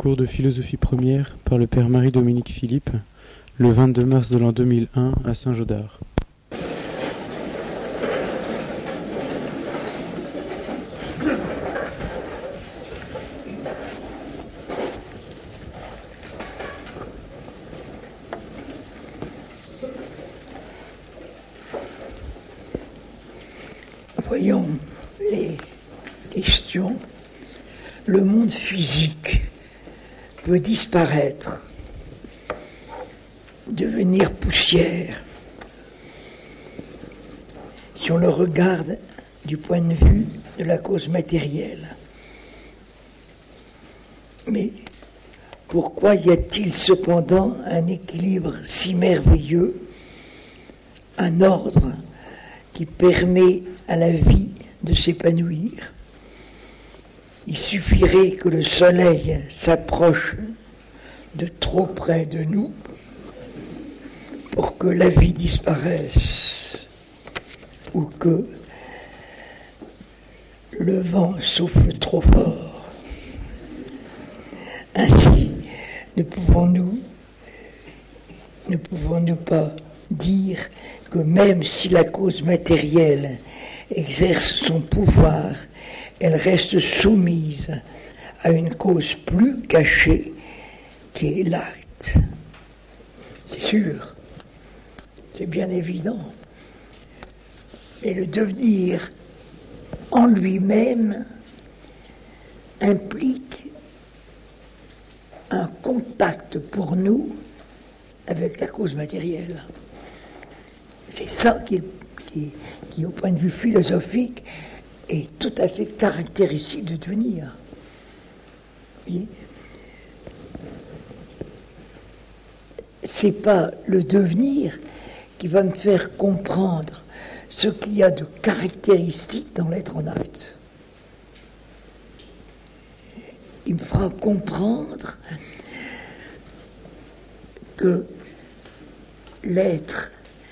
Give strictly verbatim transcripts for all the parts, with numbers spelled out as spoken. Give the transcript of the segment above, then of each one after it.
cours de philosophie première par le père Marie-Dominique Philippe, le vingt-deux mars de l'an deux mille un à Saint-Gaudard. Voyons les questions. Le monde physique peut disparaître, devenir poussière, si on le regarde du point de vue de la cause matérielle. Mais pourquoi y a-t-il cependant un équilibre si merveilleux, un ordre qui permet à la vie de s'épanouir? Il suffirait que le soleil s'approche de trop près de nous pour que la vie disparaisse, ou que le vent souffle trop fort. Ainsi, ne pouvons-nous, ne pouvons-nous pas dire que même si la cause matérielle exerce son pouvoir, elle reste soumise à une cause plus cachée qui est l'acte. C'est sûr, c'est bien évident. Et le devenir en lui-même implique un contact pour nous avec la cause matérielle. C'est ça qui, qui, qui, au point de vue philosophique, est tout à fait caractéristique de devenir. Et c'est pas le devenir qui va me faire comprendre ce qu'il y a de caractéristique dans l'être en acte. Il me fera comprendre que l'être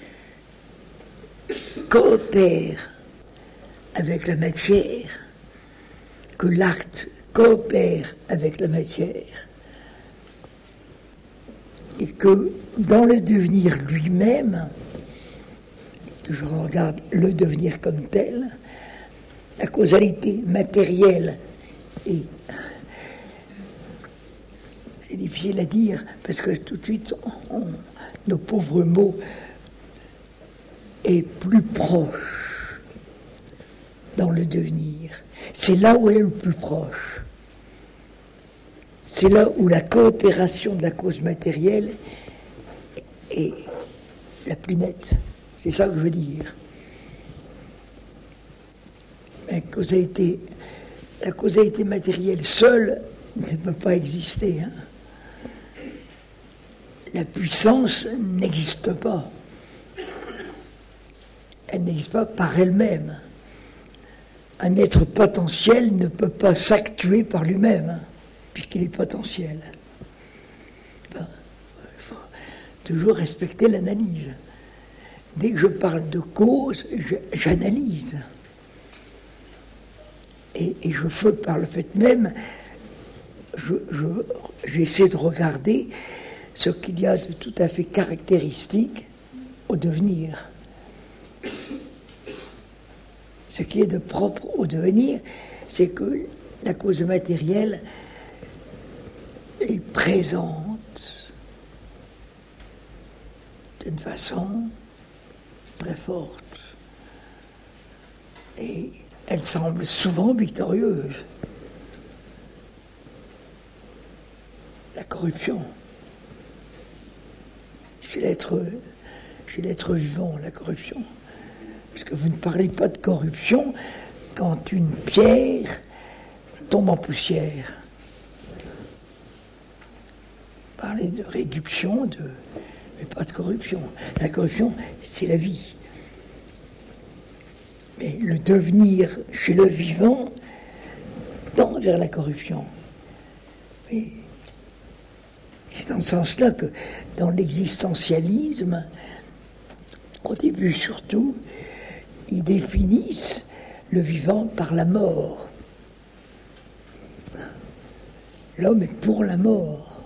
coopère avec la matière, que l'acte coopère avec la matière, et que dans le devenir lui-même, que je regarde le devenir comme tel, la causalité matérielle, et c'est difficile à dire, parce que tout de suite, on, on, nos pauvres mots est plus proche dans le devenir. C'est là où elle est le plus proche. C'est là où la coopération de la cause matérielle est la plus nette. C'est ça que je veux dire. La causalité, la causalité matérielle seule ne peut pas exister. Hein. La puissance n'existe pas. Elle n'existe pas par elle-même. Un être potentiel ne peut pas s'actuer par lui-même, hein, puisqu'il est potentiel. Ben, il faut toujours respecter l'analyse. Dès que je parle de cause, je, j'analyse. Et, et je fais par le fait même, je, je, j'essaie de regarder ce qu'il y a de tout à fait caractéristique au devenir. Ce qui est de propre au devenir, c'est que la cause matérielle est présente d'une façon très forte. Et elle semble souvent victorieuse. La corruption. Chez l'être, chez l'être vivant, la corruption. Parce que vous ne parlez pas de corruption quand une pierre tombe en poussière. Vous parlez de réduction, de, mais pas de corruption. La corruption, c'est la vie. Mais le devenir chez le vivant tend vers la corruption. Et c'est dans ce sens-là que, dans l'existentialisme, au début surtout, ils définissent le vivant par la mort. l'homme est pour la mort.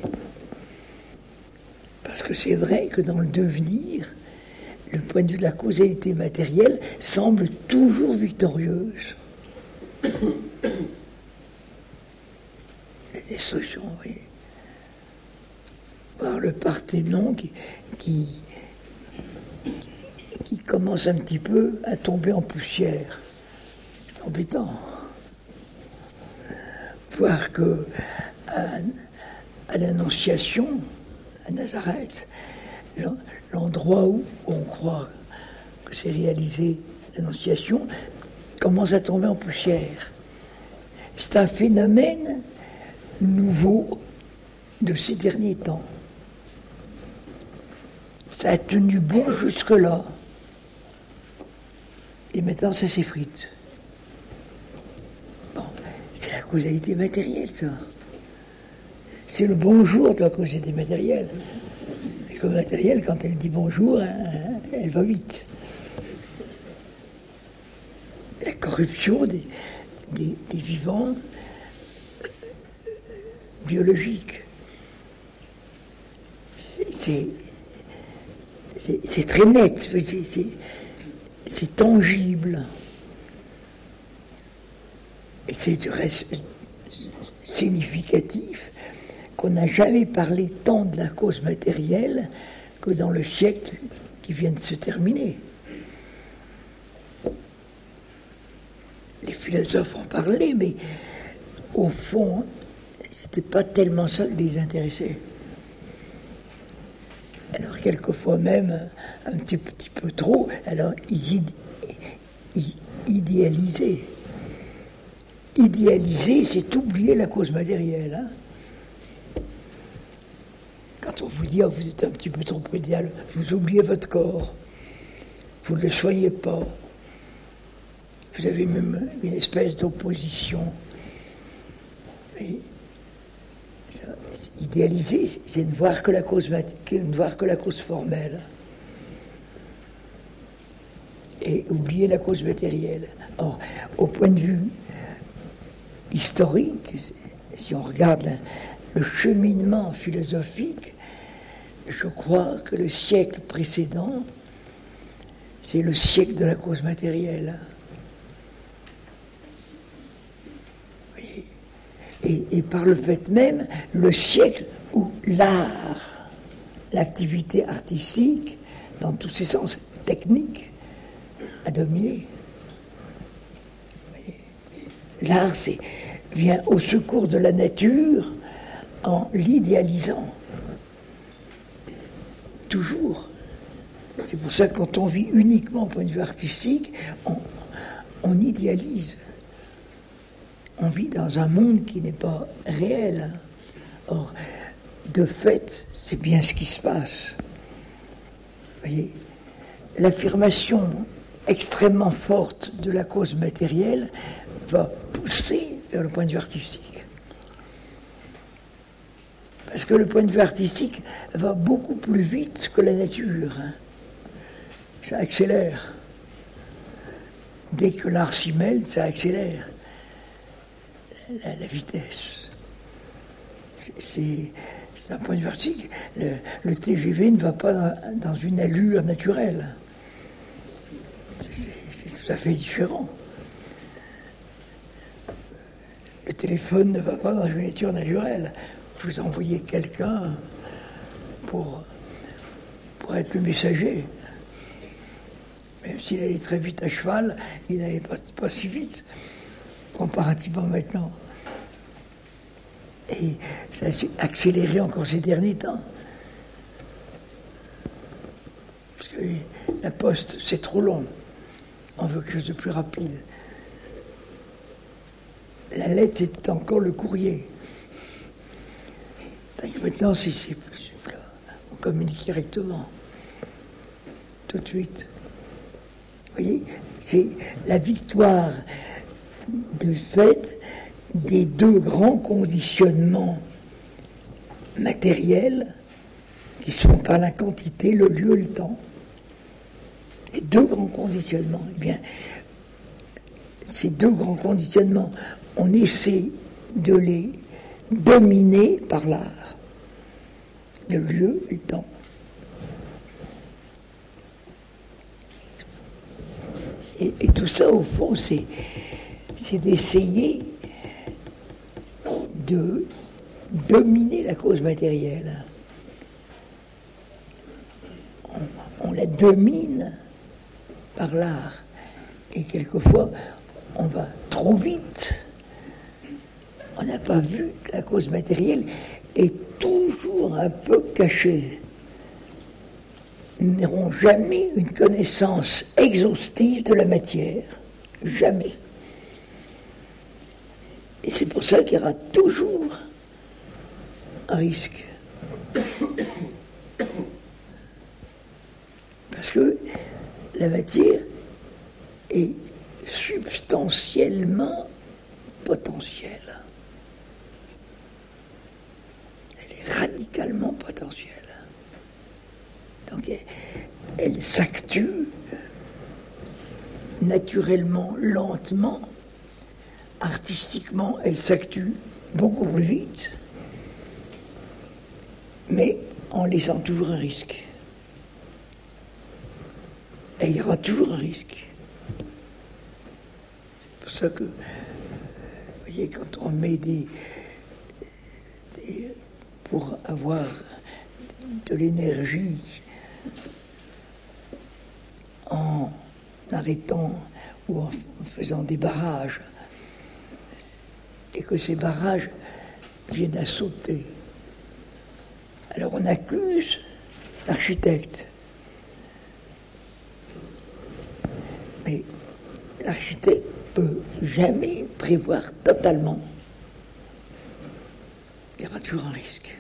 Parce que c'est vrai que dans le devenir, le point de vue de la causalité matérielle semble toujours victorieuse. La destruction, oui. Voir le Parthénon qui, qui, qui commence un petit peu à tomber en poussière. C'est embêtant. Voir que à, à l'Annonciation, à Nazareth, l'endroit où on croit que c'est réalisé l'Annonciation, commence à tomber en poussière. C'est un phénomène nouveau de ces derniers temps. Ça a tenu bon jusque-là. Et maintenant, ça s'effrite. Bon, c'est la causalité matérielle, ça. C'est le bonjour de la causalité matérielle. La causalité matérielle, quand elle dit bonjour, hein, elle va vite. La corruption des, des, des vivants euh, biologiques. C'est, c'est, c'est très net, c'est, c'est, c'est tangible. Et c'est du reste significatif qu'on n'a jamais parlé tant de la cause matérielle que dans le siècle qui vient de se terminer. Les philosophes en parlaient, mais au fond, c'était pas tellement ça qui les intéressait. Alors quelquefois même un petit, petit peu trop, alors ils idéalisaient. Idéaliser, c'est oublier la cause matérielle. Hein. Quand on vous dit oh, vous êtes un petit peu trop idéal, vous oubliez votre corps, vous ne le soignez pas. Vous avez même une espèce d'opposition. Et ça, idéaliser, c'est ne voir que la cause, ne voir que la cause formelle. Et oublier la cause matérielle. Or, au point de vue historique, si on regarde le cheminement philosophique, je crois que le siècle précédent, c'est le siècle de la cause matérielle. Et, et par le fait même, le siècle où l'art, l'activité artistique, dans tous ses sens techniques, a dominé. L'art c'est, vient au secours de la nature en l'idéalisant. Toujours. C'est pour ça que quand on vit uniquement au point de vue artistique, on, on idéalise. On vit dans un monde qui n'est pas réel. Or, de fait, c'est bien ce qui se passe. Vous voyez, l'affirmation extrêmement forte de la cause matérielle va pousser vers le point de vue artistique. Parce que le point de vue artistique va beaucoup plus vite que la nature. Hein. Ça accélère. Dès que l'art s'y mêle, ça accélère. La, la vitesse. C'est, c'est, c'est un point de vue artistique. Le, le T G V ne va pas dans, dans une allure naturelle. C'est, c'est, c'est tout à fait différent. Le téléphone ne va pas dans une nature naturelle. Vous envoyez quelqu'un pour, pour être le messager. Même s'il allait très vite à cheval, il n'allait pas, pas si vite. Comparativement maintenant. Et ça s'est accéléré encore ces derniers temps. Parce que la poste, c'est trop long. On veut quelque chose de plus rapide. La lettre, c'était encore le courrier. Donc maintenant, c'est, c'est plus simple. On communique directement. Tout de suite. Vous voyez, c'est la victoire de fait des deux grands conditionnements matériels qui sont par la quantité, le lieu et le temps. Les deux grands conditionnements. Eh bien, ces deux grands conditionnements, on essaie de les dominée par l'art, le lieu et le temps. Et, et tout ça, au fond, c'est, c'est d'essayer de dominer la cause matérielle. On, on la domine par l'art. Et quelquefois, on va trop vite. On n'a pas vu que la cause matérielle est toujours un peu cachée. Nous n'aurons jamais une connaissance exhaustive de la matière. Jamais. Et c'est pour ça qu'il y aura toujours un risque. Parce que la matière est substantiellement potentielle. Elle est radicalement potentielle. Donc elle, elle s'actue naturellement, lentement, artistiquement, elle s'actue beaucoup plus vite, mais en laissant toujours un risque. Et il y aura toujours un risque. C'est pour ça que, vous voyez, quand on met des, des pour avoir de l'énergie en arrêtant ou en faisant des barrages, et que ces barrages viennent à sauter. Alors on accuse l'architecte. Mais l'architecte ne peut jamais prévoir totalement. Il y aura toujours un risque.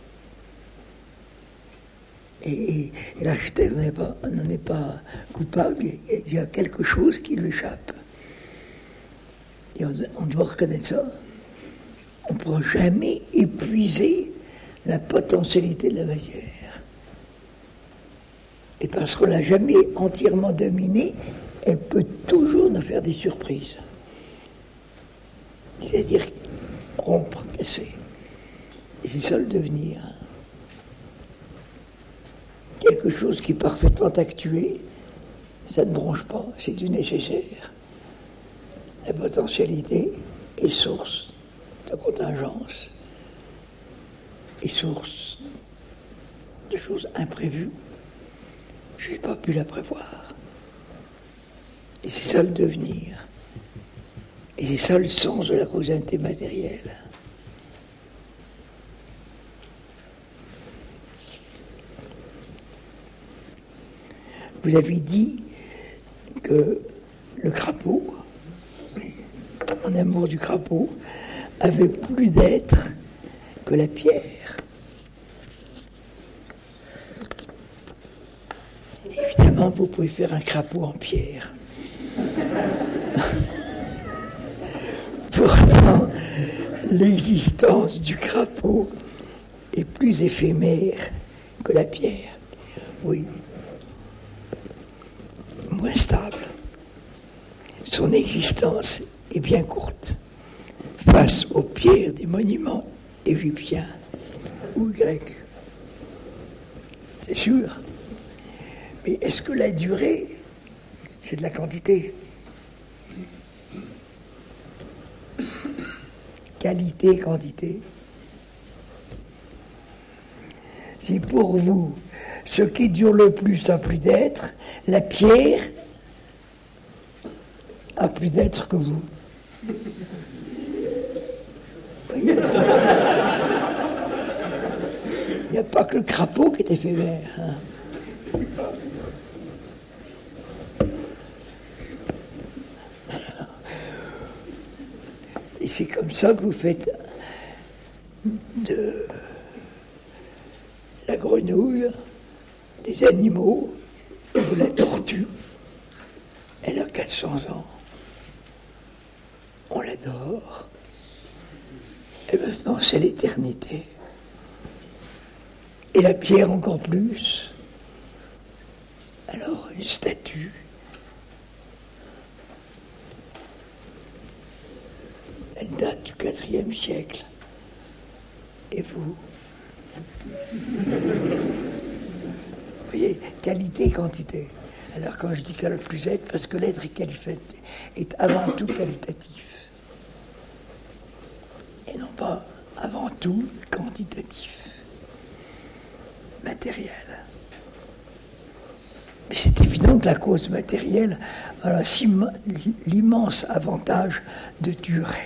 Et, et, et l'architecte n'en est pas, n'en est pas coupable, il y a quelque chose qui lui échappe. Et on, on doit reconnaître ça. On ne pourra jamais épuiser la potentialité de la matière. Et parce qu'on ne l'a jamais entièrement dominée, elle peut toujours nous faire des surprises. C'est-à-dire rompre, casser. Et c'est ça le devenir. Quelque chose qui est parfaitement actué, ça ne bronche pas, c'est du nécessaire. La potentialité est source de contingence, est source de choses imprévues. Je n'ai pas pu la prévoir. Et c'est ça le devenir. Et c'est ça le sens de la causalité matérielle. Vous avez dit que le crapaud, en amour du crapaud, avait plus d'être que la pierre. Évidemment, vous pouvez faire un crapaud en pierre. Pourtant, l'existence du crapaud est plus éphémère que la pierre. Oui. Moins stable. Son existence est bien courte face aux pierres des monuments égyptiens ou grecs. C'est sûr. Mais est-ce que la durée, c'est de la quantité? Qualité, quantité. Si pour vous, ce qui dure le plus a plus d'être, la pierre a plus d'être que vous. Il n'y a pas que le crapaud qui est éphémère. Hein. Et c'est comme ça que vous faites de la grenouille, des animaux, de la tortue. Elle a quatre cents ans. On l'adore. Et maintenant, c'est l'éternité. Et la pierre encore plus. Alors, une statue. Elle date du quatrième siècle. Et vous? Vous voyez, qualité, quantité. Alors quand je dis que le plus être, parce que l'être est, qualifat- est avant tout qualitatif. Et non pas avant tout quantitatif, matériel. Mais c'est évident que la cause matérielle a l'immense avantage de durer.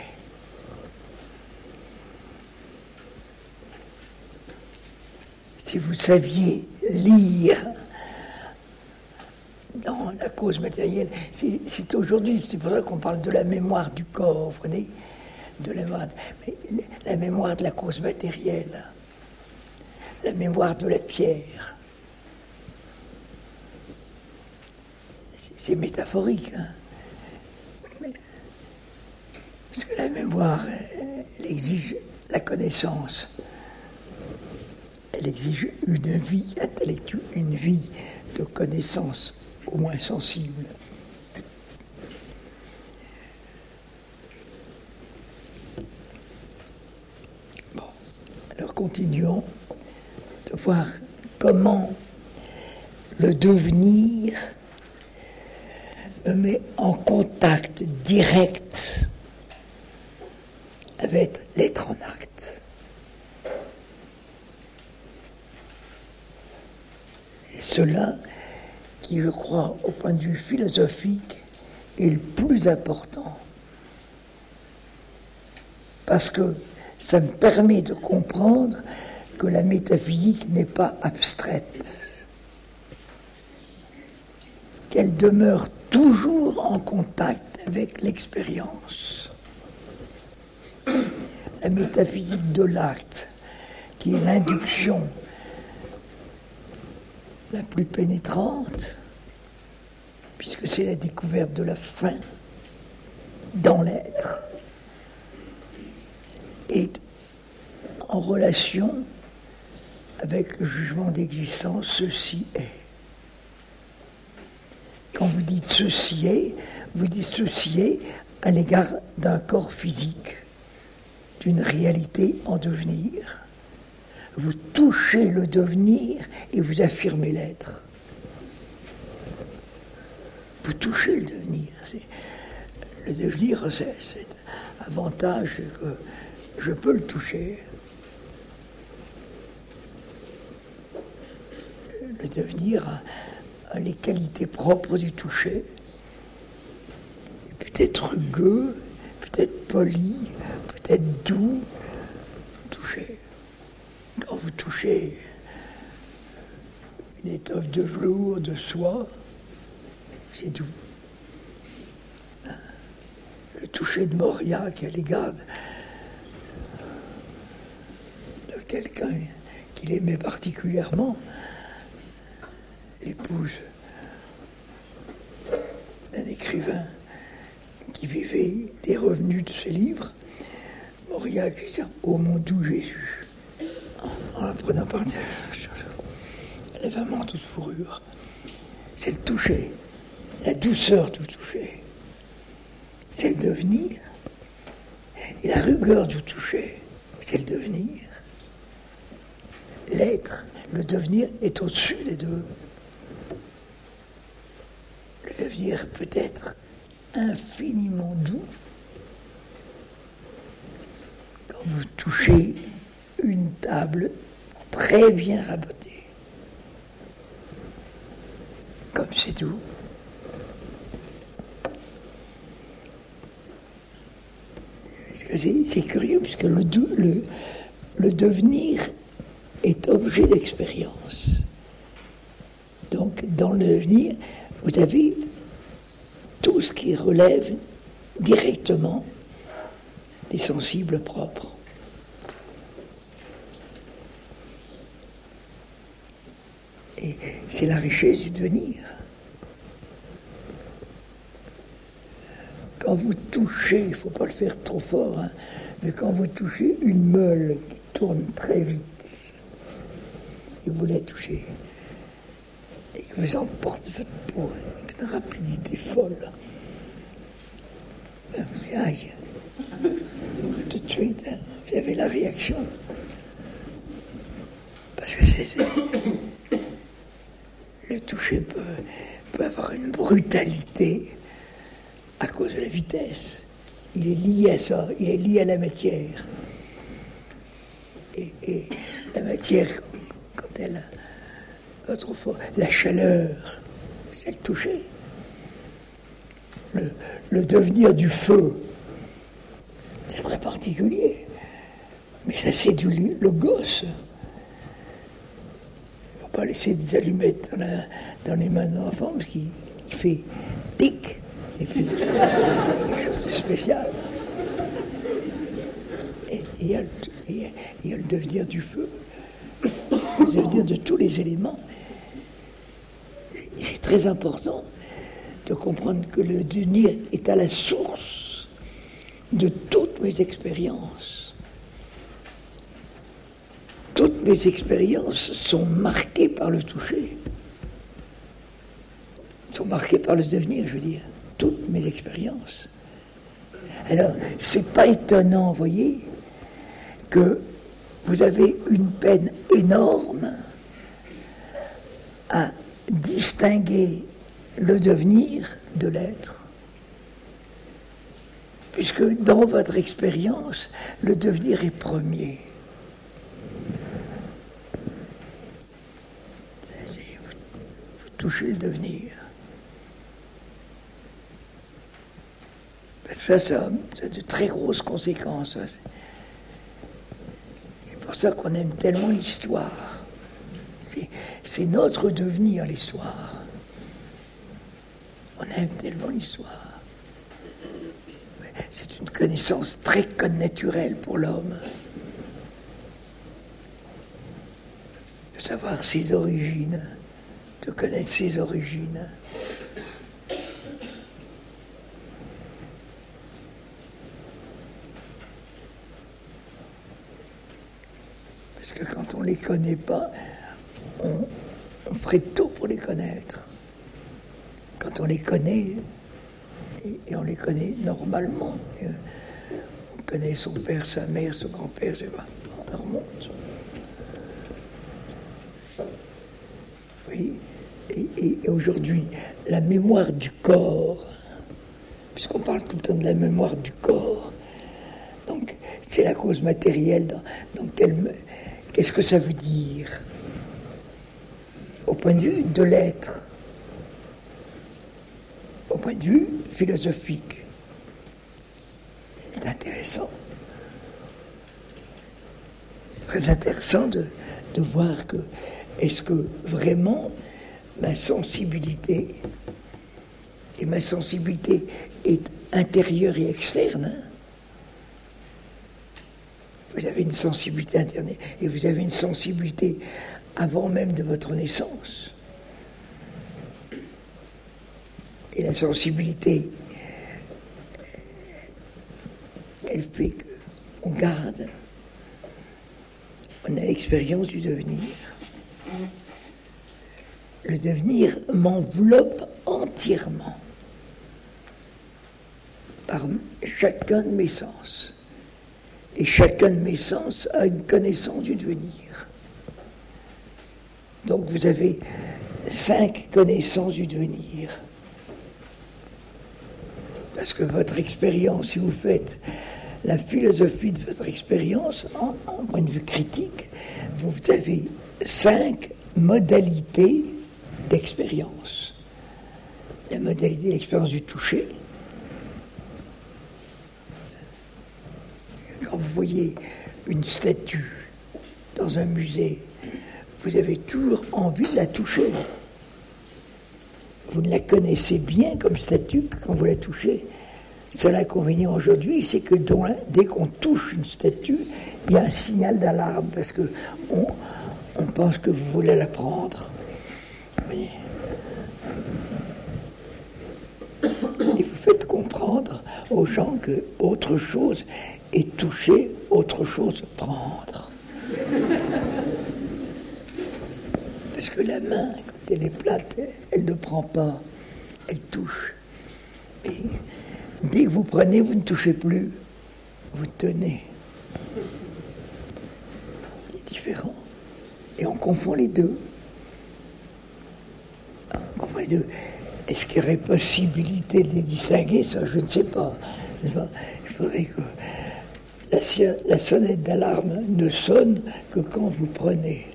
Si vous saviez lire dans la cause matérielle, c'est, c'est aujourd'hui, c'est pour ça qu'on parle de la mémoire du corps, vous voyez, de la mémoire, mais la mémoire de la cause matérielle, la mémoire de la pierre. C'est, c'est métaphorique, hein. Mais, parce que la mémoire, elle exige la connaissance. Elle exige une vie intellectuelle, une vie de connaissance au moins sensible. Bon, alors continuons de voir comment le devenir me met en contact direct avec l'être en acte. C'est cela qui, je crois, au point de vue philosophique, est le plus important. Parce que ça me permet de comprendre que la métaphysique n'est pas abstraite, qu'elle demeure toujours en contact avec l'expérience. La métaphysique de l'acte, qui est l'induction la plus pénétrante, puisque c'est la découverte de la fin dans l'être, est en relation avec le jugement d'existence, ceci est. Quand vous dites ceci est, vous dites ceci est à l'égard d'un corps physique, d'une réalité en devenir. Vous touchez le devenir et vous affirmez l'être. Vous touchez le devenir. C'est, le devenir, c'est cet avantage que je peux le toucher. Le, le devenir a, a les qualités propres du toucher. Il peut être rugueux, peut-être poli, peut-être doux. Toucher. Quand vous touchez une étoffe de velours, de soie, c'est doux. Le toucher de Mauriac à l'égard de quelqu'un qu'il aimait particulièrement, l'épouse d'un écrivain qui vivait des revenus de ses livres, Mauriac disait « Oh mon doux Jésus !» en la prenant par terre. Elle avait un manteau de fourrure. C'est le toucher, la douceur du toucher. C'est le devenir. Et la rigueur du toucher, c'est le devenir. L'être, le devenir est au-dessus des deux. Le devenir peut être infiniment doux. Quand vous touchez une table très bien rabotée. Comme c'est doux. Parce que c'est, c'est curieux, puisque le, le, le devenir est objet d'expérience. Donc, dans le devenir, vous avez tout ce qui relève directement des sensibles propres. Et c'est la richesse du devenir. Quand vous touchez, il ne faut pas le faire trop fort, hein, mais quand vous touchez une meule qui tourne très vite, et vous la touchez, et que vous emportez votre peau avec une rapidité folle, ben vous, aïe, tout de suite, hein, vous avez la réaction. Parce que c'est, c'est, le toucher peut, peut avoir une brutalité à cause de la vitesse. Il est lié à ça, il est lié à la matière. Et, et la matière, quand, quand elle a autrefois la chaleur, c'est le toucher. Le, le devenir du feu, c'est très particulier. Mais ça séduit le gosse. Il ne faut pas laisser des allumettes dans, la, dans les mains de l'enfant parce qu'il il fait tic. Et puis, il y a quelque chose de spécial. Et il y, y, y a le devenir du feu, le devenir de tous les éléments. C'est très important de comprendre que le devenir est à la source de toutes mes expériences. Toutes mes expériences sont marquées par le toucher. Sont marquées par le devenir, je veux dire. Toutes mes expériences. Alors, c'est pas étonnant, vous voyez, que vous avez une peine énorme à distinguer le devenir de l'être. Puisque dans votre expérience, le devenir est premier. Vous, vous touchez le devenir. Ça, ça, ça a de très grosses conséquences. Ça. C'est pour ça qu'on aime tellement l'histoire. C'est, c'est notre devenir, l'histoire. On aime tellement l'histoire. C'est une connaissance très connaturelle pour l'homme. De savoir ses origines, de connaître ses origines. Parce que quand on ne les connaît pas, on, on ferait tout pour les connaître. Quand on les connaît, et, et on les connaît normalement, et, on connaît son père, sa mère, son grand-père, je sais pas, on remonte. Oui, et, et, et aujourd'hui, la mémoire du corps, puisqu'on parle tout le temps de la mémoire du corps, donc c'est la cause matérielle dans, dans quelle... Qu'est-ce que ça veut dire au point de vue de l'être, au point de vue philosophique? C'est intéressant. C'est très intéressant de, de voir que est-ce que vraiment ma sensibilité, et ma sensibilité est intérieure et externe, hein? Vous avez une sensibilité interne et vous avez une sensibilité avant même de votre naissance. Et la sensibilité, elle fait qu'on garde, on a l'expérience du devenir. Le devenir m'enveloppe entièrement par chacun de mes sens. Et chacun de mes sens a une connaissance du devenir. Donc vous avez cinq connaissances du devenir. Parce que votre expérience, si vous faites la philosophie de votre expérience, en, en point de vue critique, vous avez cinq modalités d'expérience. La modalité de l'expérience du toucher. Quand vous voyez une statue dans un musée, vous avez toujours envie de la toucher. Vous ne la connaissez bien comme statue que quand vous la touchez. Seul inconvénient aujourd'hui, c'est que dès qu'on touche une statue, il y a un signal d'alarme parce que on, on pense que vous voulez la prendre. Vous voyez ? Et vous faites comprendre aux gens que autre chose est toucher, autre chose prendre. Parce que la main, quand elle est plate, elle ne prend pas, elle touche. Mais dès que vous prenez, vous ne touchez plus, vous tenez. C'est différent. Et on confond les deux. On confond les deux. Est-ce qu'il y aurait possibilité de les distinguer? Ça, je ne sais pas. Il faudrait que la, la sonnette d'alarme ne sonne que quand vous prenez.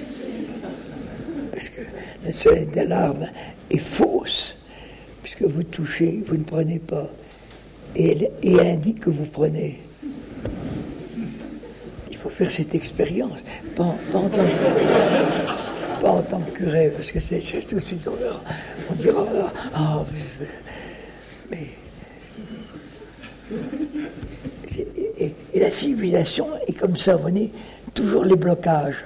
Parce que la sonnette d'alarme est fausse, puisque vous touchez, vous ne prenez pas. Et elle, et elle indique que vous prenez. Il faut faire cette expérience, pas, pas, en, tant que, pas en tant que curé, parce que c'est, c'est tout de suite, on, verra, on dira, ah, mais... Et, et la civilisation est comme ça, vous voyez, toujours les blocages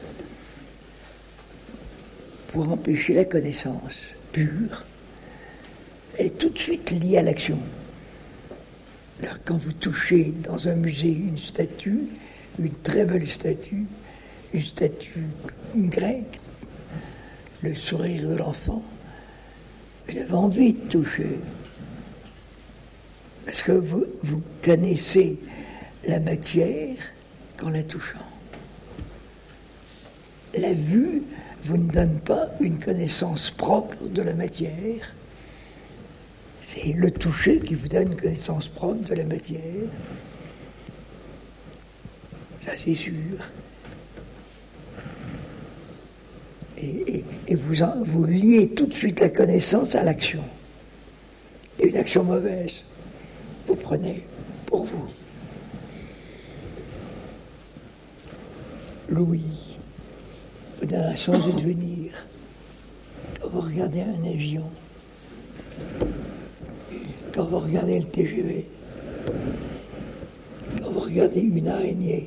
pour empêcher la connaissance pure. Elle est tout de suite liée à l'action. Alors, quand vous touchez dans un musée une statue, une très belle statue, une statue grecque, le sourire de l'enfant, vous avez envie de toucher. Parce que vous, vous connaissez la matière qu'en la touchant. La vue vous ne donne pas une connaissance propre de la matière. C'est le toucher qui vous donne une connaissance propre de la matière. Ça, c'est sûr. Et, et, et vous, en, vous liez tout de suite la connaissance à l'action. Et une action mauvaise, vous prenez pour vous. L'ouïe vous donne un sens de devenir. Quand vous regardez un avion, quand vous regardez le T G V, quand vous regardez une araignée,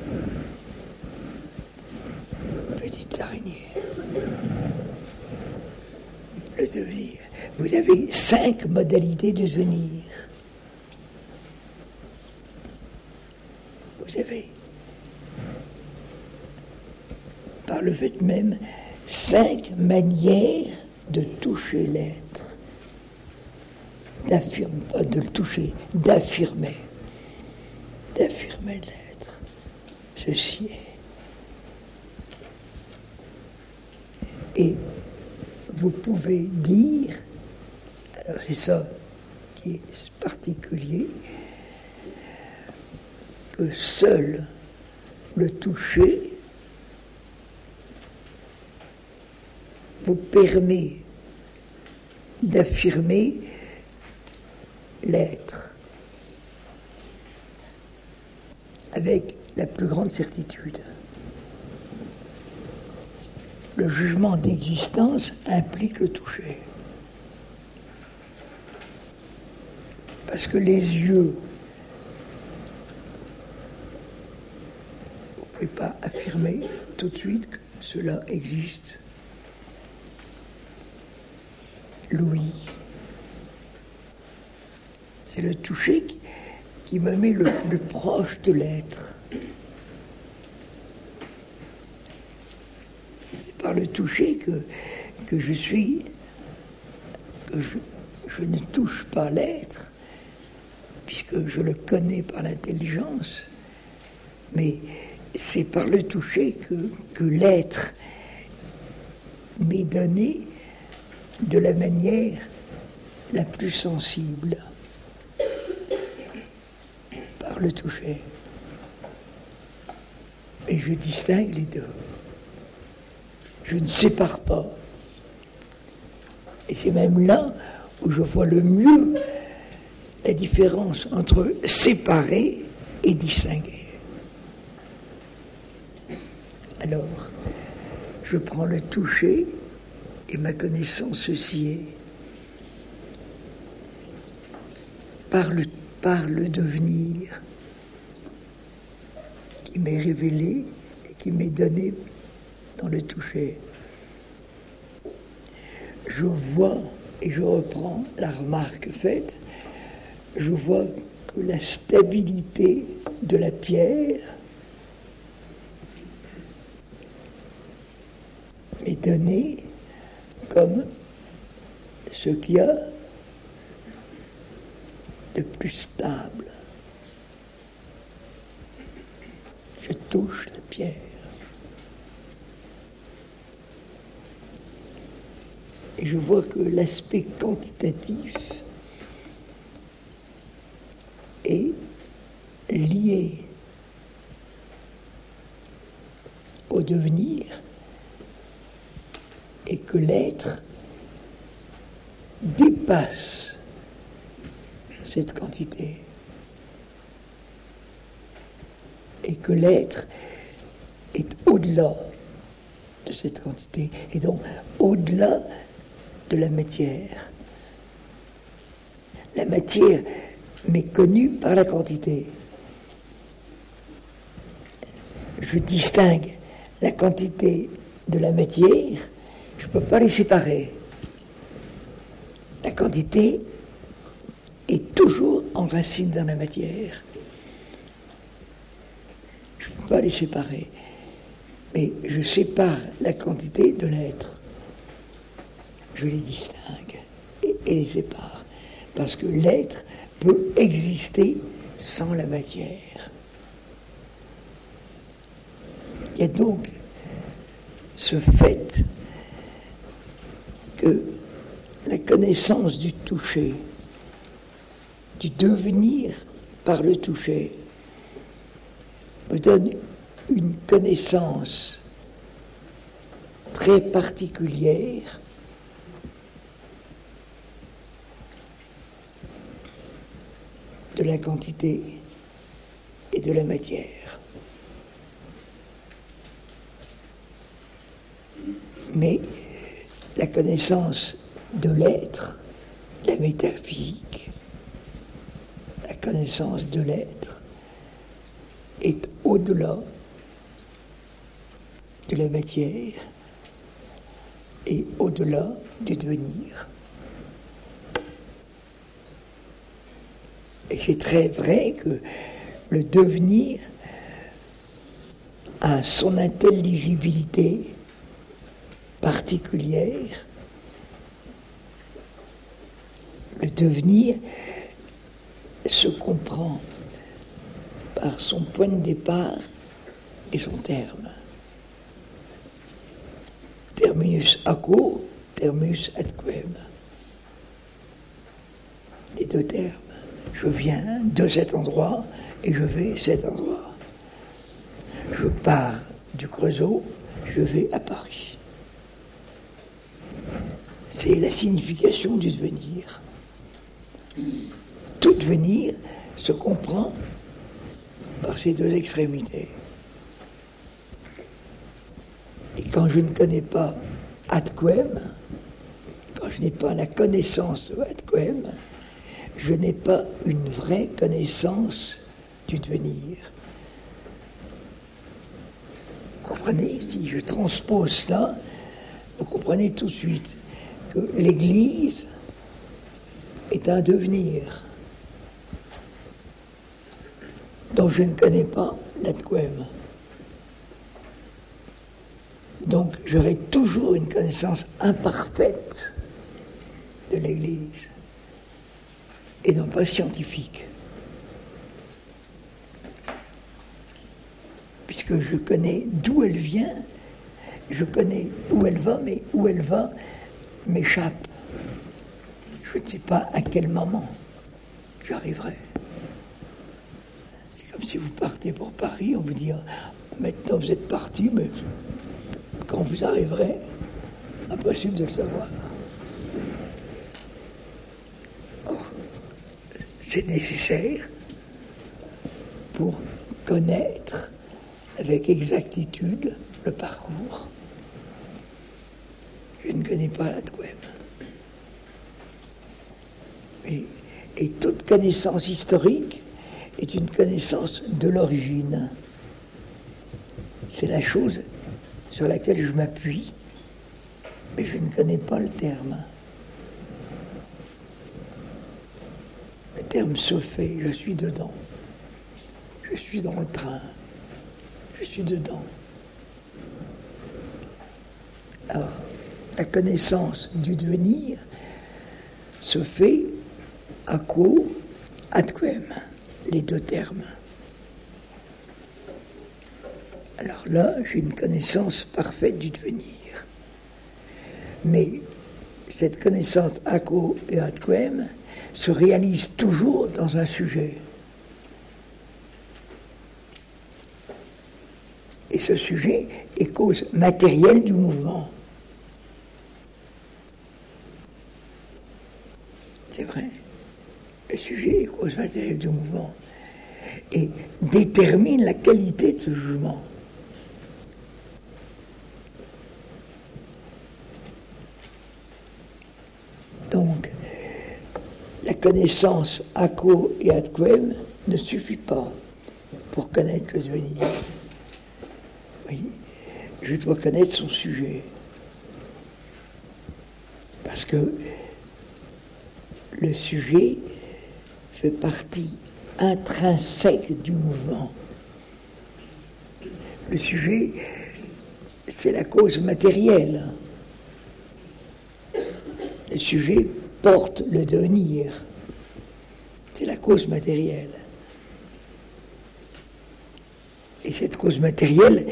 petite araignée, le devenir, vous avez cinq modalités de devenir. Vous avez, par le fait même, cinq manières de toucher l'être. D'affirmer, pas de le toucher, d'affirmer. D'affirmer l'être. Ceci est. Et vous pouvez dire, alors c'est ça qui est particulier, que seul le toucher vous permet d'affirmer l'être avec la plus grande certitude. Le jugement d'existence implique le toucher. Parce que les yeux, vous ne pouvez pas affirmer tout de suite que cela existe. L'ouïe, c'est le toucher qui, qui me met le plus proche de l'être. C'est par le toucher que, que je suis, que je, je ne touche pas l'être, puisque je le connais par l'intelligence, mais c'est par le toucher que, que l'être m'est donné de la manière la plus sensible. Par le toucher. Et je distingue les deux. Je ne sépare pas. Et c'est même là où je vois le mieux la différence entre séparer et distinguer. Alors, je prends le toucher et ma connaissance s'y est. Par le, par le devenir qui m'est révélé et qui m'est donné dans le toucher. Je vois, et je reprends la remarque faite, je vois que la stabilité de la pierre m'est donnée comme ce qu'il y a de plus stable. Je touche la pierre. Et je vois que l'aspect quantitatif est lié au devenir et que l'être dépasse cette quantité et que l'être est au-delà de cette quantité et donc au-delà de la matière. La matière m'est connue par la quantité. Je distingue la quantité de la matière, je ne peux pas les séparer. La quantité est toujours enracinée dans la matière. Je ne peux pas les séparer. Mais je sépare la quantité de l'être. Je les distingue et, et les sépare. Parce que l'être peut exister sans la matière. Il y a donc ce fait que la connaissance du toucher, du devenir par le toucher, me donne une connaissance très particulière de la quantité et de la matière. Mais la connaissance de l'être, la métaphysique, la connaissance de l'être est au-delà de la matière et au-delà du devenir. Et c'est très vrai que le devenir a son intelligibilité particulière. Le devenir se comprend par son point de départ et son terme. Terminus aquo, terminus ad quem. Les deux termes. Je viens de cet endroit et je vais à cet endroit. Je pars du Creusot, je vais à Paris. C'est la signification du devenir. Tout devenir se comprend par ces deux extrémités. Et quand je ne connais pas ad quem, quand je n'ai pas la connaissance de ad quem, je n'ai pas une vraie connaissance du devenir. Vous comprenez, si je transpose cela, vous comprenez tout de suite que l'Église est un devenir dont je ne connais pas l'ad quem. Donc j'aurai toujours une connaissance imparfaite de l'Église et non pas scientifique. Puisque je connais d'où elle vient, je connais où elle va, mais où elle va m'échappe. Je ne sais pas à quel moment j'arriverai. C'est comme si vous partez pour Paris, on vous dit maintenant vous êtes parti, mais quand vous arriverez, impossible de le savoir. Or, c'est nécessaire pour connaître avec exactitude le parcours. Je ne connais pas l'ad quem. Et, et toute connaissance historique est une connaissance de l'origine. C'est la chose sur laquelle je m'appuie, mais je ne connais pas le terme. Le terme se fait, je suis dedans. Je suis dans le train. Je suis dedans. Alors, la connaissance du devenir se fait à quo, ad quem, les deux termes. Alors là, j'ai une connaissance parfaite du devenir. Mais cette connaissance acquo et ad quem se réalise toujours dans un sujet. Et ce sujet est cause matérielle du mouvement. C'est vrai. Le sujet est cause matérielle du mouvement et détermine la qualité de ce jugement. Donc, la connaissance acquo et ad quem ne suffit pas pour connaître le devenir. Oui, je dois connaître son sujet. Parce que le sujet fait partie intrinsèque du mouvement. Le sujet, c'est la cause matérielle. Le sujet porte le devenir. C'est la cause matérielle. Et cette cause matérielle,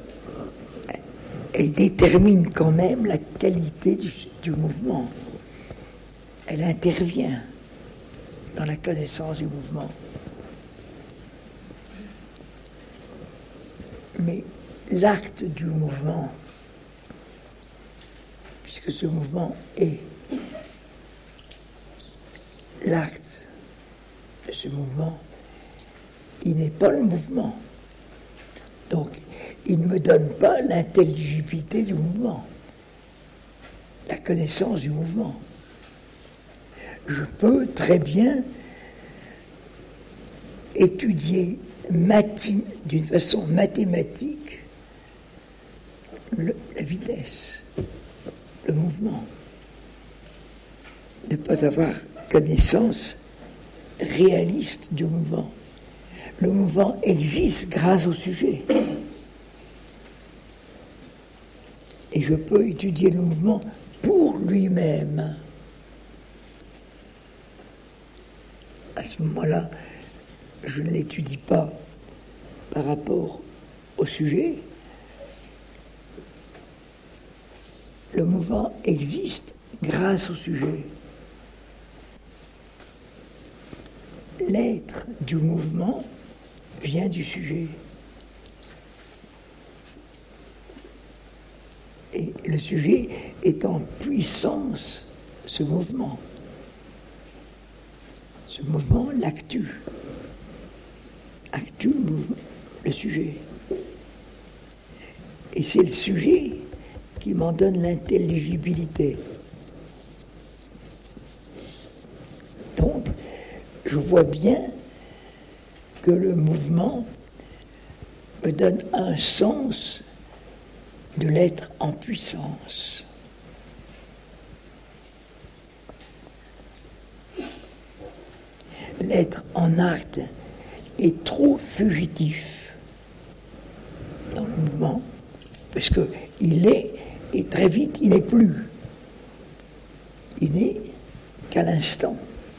elle détermine quand même la qualité du, du mouvement. Elle intervient dans la connaissance du mouvement. Mais l'acte du mouvement, puisque ce mouvement est l'acte de ce mouvement, il n'est pas le mouvement. Donc, il ne me donne pas l'intelligibilité du mouvement, la connaissance du mouvement. Je peux très bien étudier d'une façon mathématique le, la vitesse, le mouvement, ne pas avoir connaissance réaliste du mouvement. Le mouvement existe grâce au sujet. Et je peux étudier le mouvement pour lui-même. À ce moment-là, je ne l'étudie pas par rapport au sujet. Le mouvement existe grâce au sujet. L'être du mouvement vient du sujet. Et le sujet est en puissance ce mouvement. Ce mouvement l'actue. Actue le sujet. Et c'est le sujet qui m'en donne l'intelligibilité. Donc, je vois bien que le mouvement me donne un sens de l'être en puissance. L'être en acte est trop fugitif dans le mouvement, parce qu'il est, et très vite, il n'est plus. Il n'est qu'à l'instant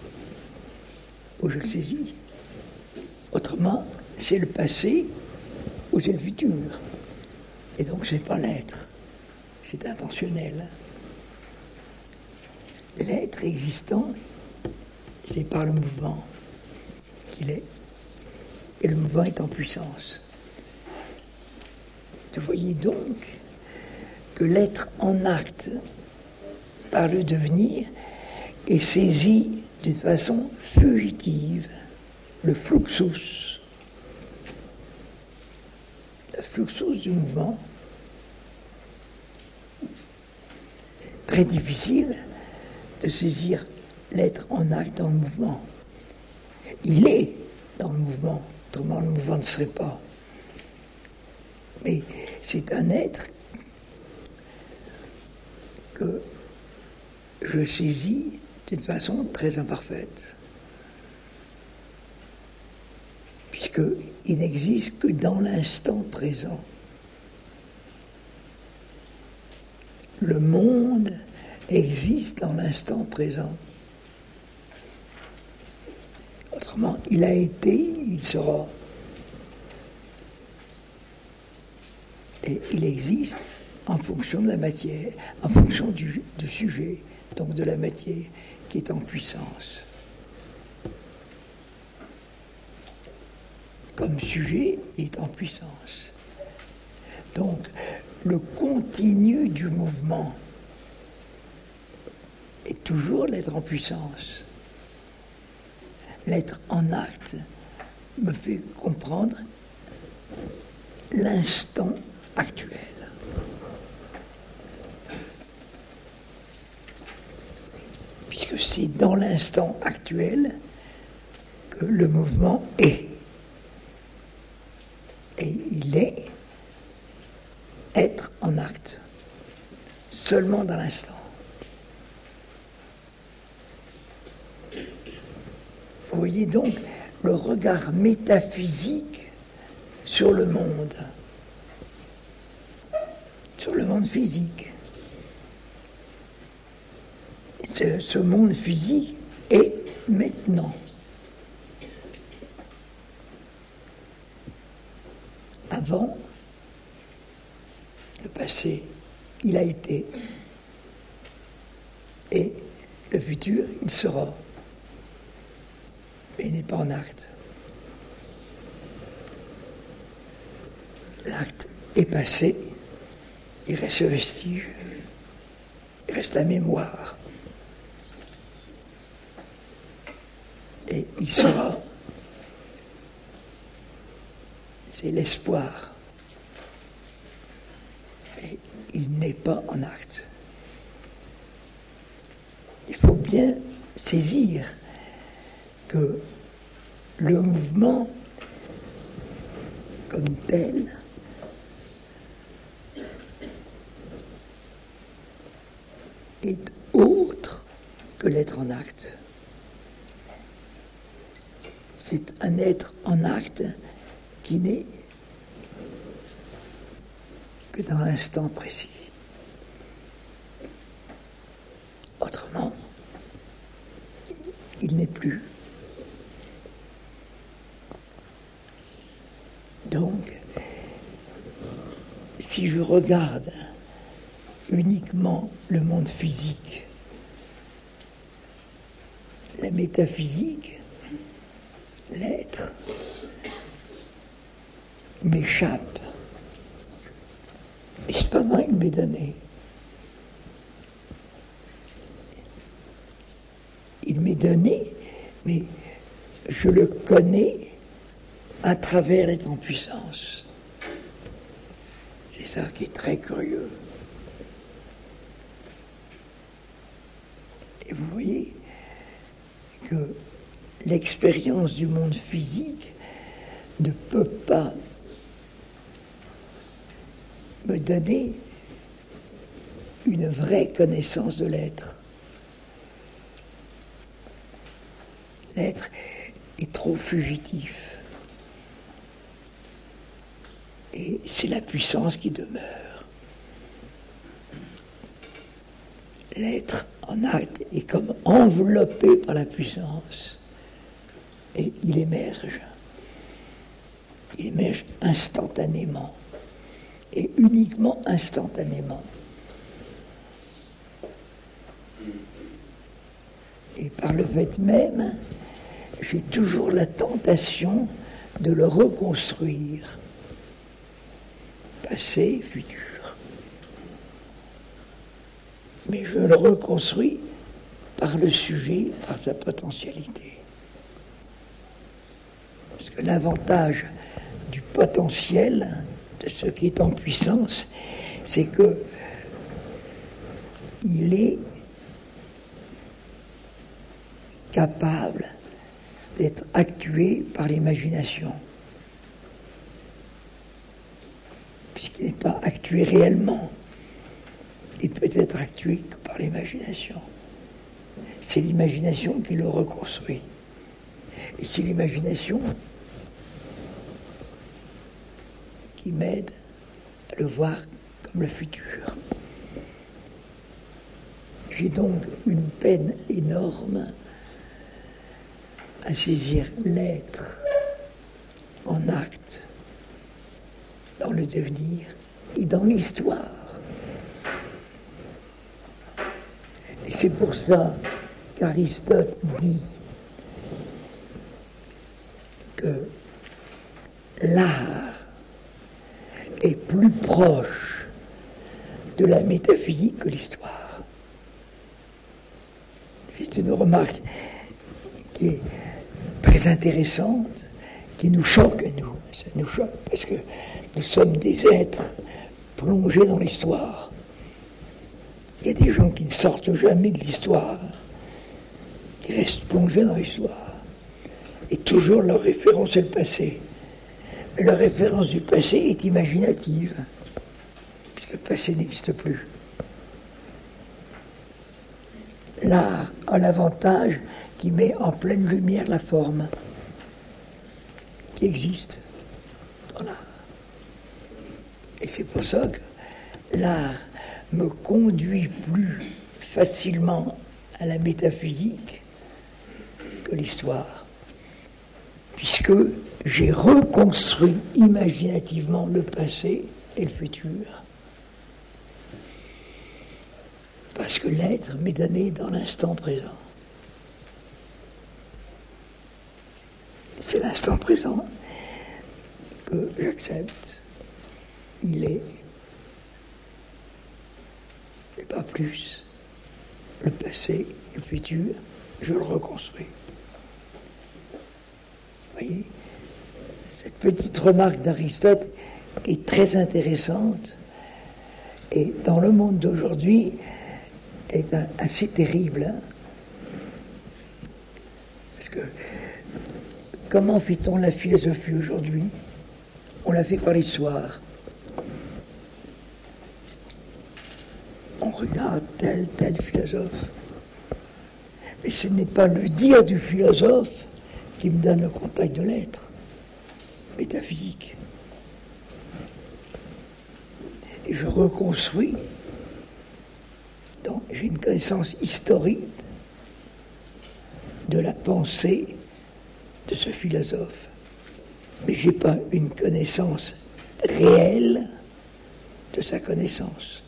où je le saisis. Autrement, c'est le passé ou c'est le futur. Et donc, c'est pas l'être. C'est intentionnel. L'être existant, c'est par le mouvement qu'il est. Et le mouvement est en puissance. Vous voyez donc que l'être en acte par le devenir est saisi d'une façon fugitive, le fluxus. Le fluxus du mouvement. C'est très difficile de saisir l'être en acte dans le mouvement. Il est dans le mouvement, autrement le mouvement ne serait pas. Mais c'est un être que je saisis d'une façon très imparfaite, puisqu'il n'existe que dans l'instant présent. Le monde existe dans l'instant présent. Autrement, il a été, il sera. Et il existe en fonction de la matière, en fonction du, du sujet, donc de la matière qui est en puissance. Comme sujet, il est en puissance. Donc, le continu du mouvement est toujours l'être en puissance. L'être en acte me fait comprendre l'instant actuel. Puisque c'est dans l'instant actuel que le mouvement est. Et il est être en acte, seulement dans l'instant. Vous voyez donc le regard métaphysique sur le monde, sur le monde physique. Ce, ce monde physique est maintenant. Avant, le passé, il a été. Et le futur, il sera. Mais il n'est pas en acte. L'acte est passé, il reste ce vestige, il reste la mémoire. Et il sera. C'est l'espoir. Mais il n'est pas en acte. Il faut bien saisir que le mouvement comme tel est autre que l'être en acte. C'est un être en acte qui n'est que dans l'instant précis. Autrement, il n'est plus. Donc, si je regarde uniquement le monde physique, la métaphysique, l'être m'échappe. Et cependant, il m'est donné. Il m'est donné, mais je le connais à travers l'être en puissance. C'est ça qui est très curieux. Et vous voyez que l'expérience du monde physique ne peut pas me donner une vraie connaissance de l'être. L'être est trop fugitif. Et c'est la puissance qui demeure. L'être en acte est comme enveloppé par la puissance. Et il émerge. Il émerge instantanément. Et uniquement instantanément. Et par le fait même, j'ai toujours la tentation de le reconstruire. Passé, futur. Mais je le reconstruis par le sujet, par sa potentialité. Parce que l'avantage du potentiel, de ce qui est en puissance, c'est que il est capable d'être actué par l'imagination. Puisqu'il n'est pas actué réellement. Il peut être actué que par l'imagination. C'est l'imagination qui le reconstruit. Et c'est l'imagination qui m'aide à le voir comme le futur. J'ai donc une peine énorme à saisir l'être en acte, dans le devenir et dans l'histoire. Et c'est pour ça qu'Aristote dit que l'art est plus proche de la métaphysique que l'histoire. C'est une remarque qui est très intéressante, qui nous choque à nous. Ça nous choque parce que nous sommes des êtres plongés dans l'histoire. Il y a des gens qui ne sortent jamais de l'histoire, qui restent plongés dans l'histoire. Et toujours leur référence est le passé. Mais leur référence du passé est imaginative, puisque le passé n'existe plus. L'art a l'avantage qui met en pleine lumière la forme qui existe dans l'art. Et c'est pour ça que l'art me conduit plus facilement à la métaphysique que l'histoire, puisque j'ai reconstruit imaginativement le passé et le futur. Parce que l'être m'est donné dans l'instant présent. C'est l'instant présent que j'accepte. Il est, et pas plus. Le passé et le futur, je le reconstruis. Vous voyez, cette petite remarque d'Aristote est très intéressante et dans le monde d'aujourd'hui, elle est assez terrible. Hein, parce que comment fait-on la philosophie aujourd'hui? On la fait par l'histoire. On regarde tel, tel philosophe. Mais ce n'est pas le dire du philosophe qui me donne le contact de l'être métaphysique. Et je reconstruis. Donc j'ai une connaissance historique de la pensée de ce philosophe. Mais je n'ai pas une connaissance réelle de sa connaissance.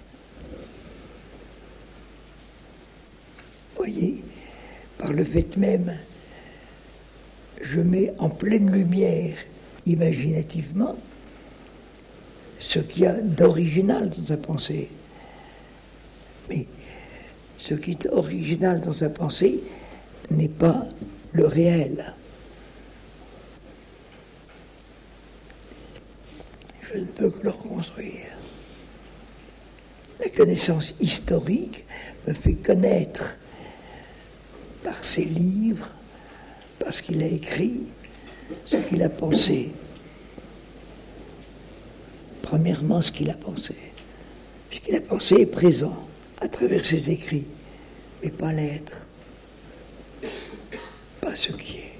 Vous voyez, par le fait même, je mets en pleine lumière, imaginativement, ce qu'il y a d'original dans sa pensée. Mais ce qui est original dans sa pensée n'est pas le réel. Je ne peux que le reconstruire. La connaissance historique me fait connaître par ses livres, parce qu'il a écrit, ce qu'il a pensé. Premièrement, ce qu'il a pensé. Ce qu'il a pensé est présent à travers ses écrits, mais pas l'être, pas ce qui est.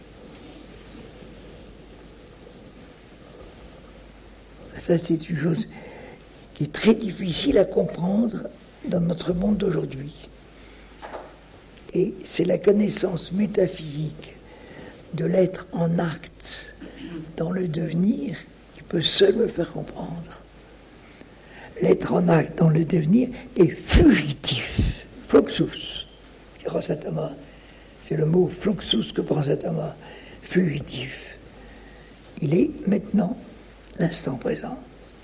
Ça, c'est une chose qui est très difficile à comprendre dans notre monde d'aujourd'hui. Et c'est la connaissance métaphysique de l'être en acte dans le devenir qui peut seul me faire comprendre. L'être en acte dans le devenir est fugitif. Fluxus, dira saint Thomas. C'est le mot fluxus que prend saint Thomas. Fugitif. Il est maintenant l'instant présent.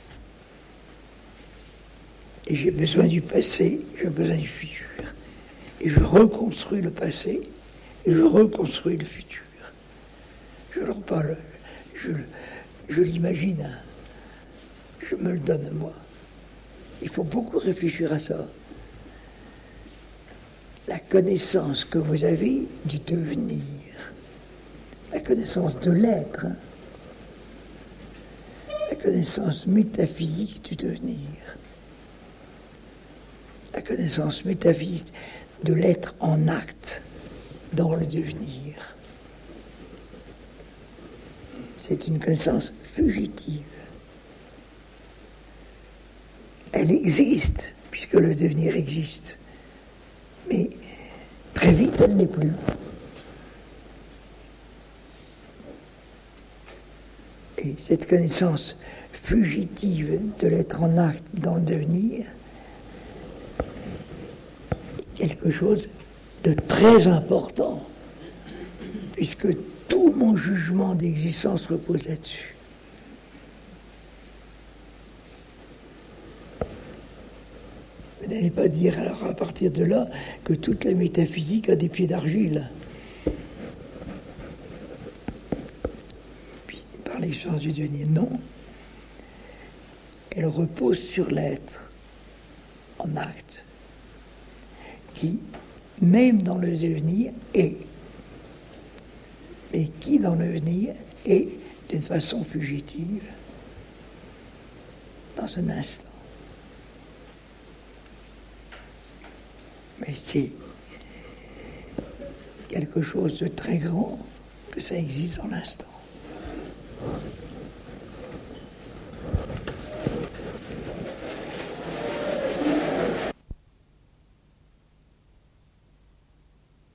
Et j'ai besoin du passé, j'ai besoin du futur. Et je reconstruis le passé, et je reconstruis le futur. Je leur parle, je, je l'imagine, je me le donne moi. Il faut beaucoup réfléchir à ça. La connaissance que vous avez du devenir, la connaissance de l'être, hein, la connaissance métaphysique du devenir, la connaissance métaphysique de l'être en acte dans le devenir. C'est une connaissance fugitive. Elle existe, puisque le devenir existe. Mais très vite, elle n'est plus. Et cette connaissance fugitive de l'être en acte dans le devenir quelque chose de très important, puisque tout mon jugement d'existence repose là-dessus. Vous n'allez pas dire alors à partir de là que toute la métaphysique a des pieds d'argile. Puis par l'expérience du devenir, non. Elle repose sur l'être en acte, qui, même dans le devenir, est, mais qui dans le devenir est d'une façon fugitive dans un instant. Mais c'est quelque chose de très grand que ça existe dans l'instant.